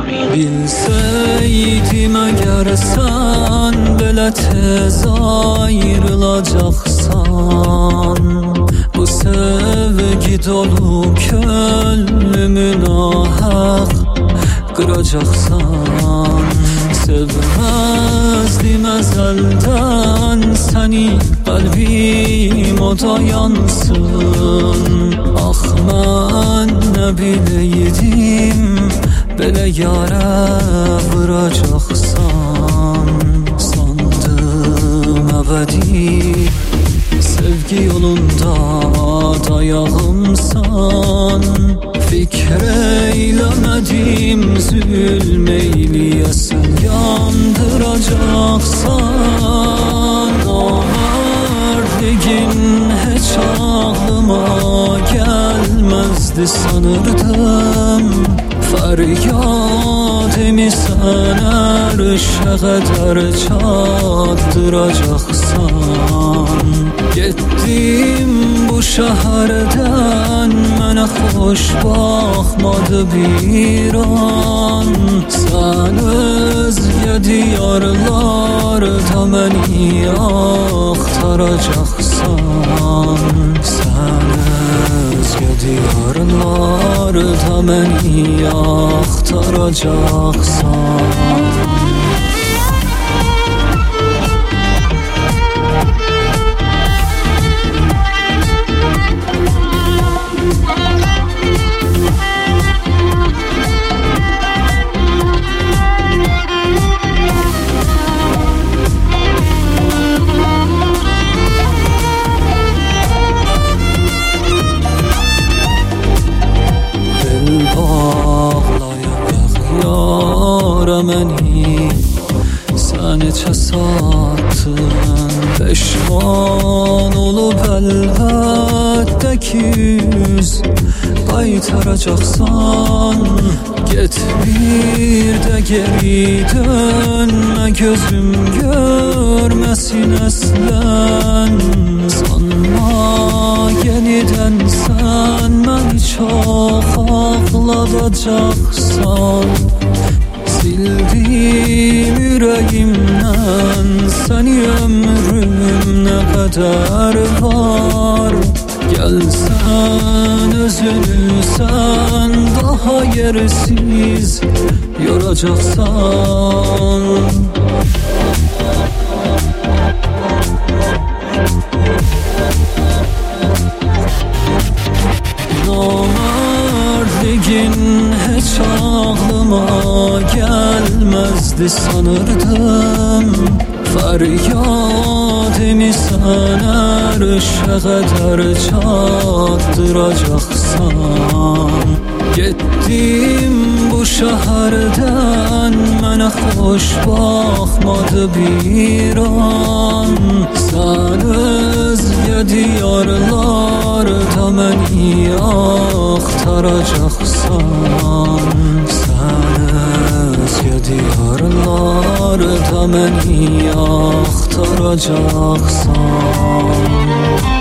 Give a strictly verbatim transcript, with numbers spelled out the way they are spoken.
Bilseydim eğer sen belə tez ayrılacaksan, bu sevgi dolu könlümü nahaq qıracaqsan. Sevmezdim ezelden seni, kalbim oda yansın. Ah mən nə bileydim, belə yara vuracaksan. Sandım əbədi sevgi yolunda dayağımsan. Fikr eylemedim zulmeyleyesen, yandıracaksan. Namertliğin hiç aklıma gelmezdi sanırdım. Feryadımı sen erişe kadar çatdıracaksan. Gittim bu şehirden, mənə xoş baxmadı bir an. Sen özgə diyarlarda məni axtaracaqsan. Sen özgə diyarlarda məni axtaracaqsan. Məni sən neçə satdın, peşman olub əlbəttə ki yüz qaytaracaqsan. Get bir də geri dönmə, gözüm görməsin əslən. Sanma yenidən sən məni çox ağladacaqsan. Sildim yüreğimden seni, ömrüm ne kadar var. Gelsen üzülsen, daha yersiz yoracaksan. Namertliğin hiç aklıma gelmezdi sanırdım. Feryadımı sen erişe kadar çatdıracaksan. Gittim bu şehirden, mənə xoş baxmadı bir an. Sen özgə diyarlarda məni axtaracaqsan. Sen özgə diyarlarda məni axtaracaqsan.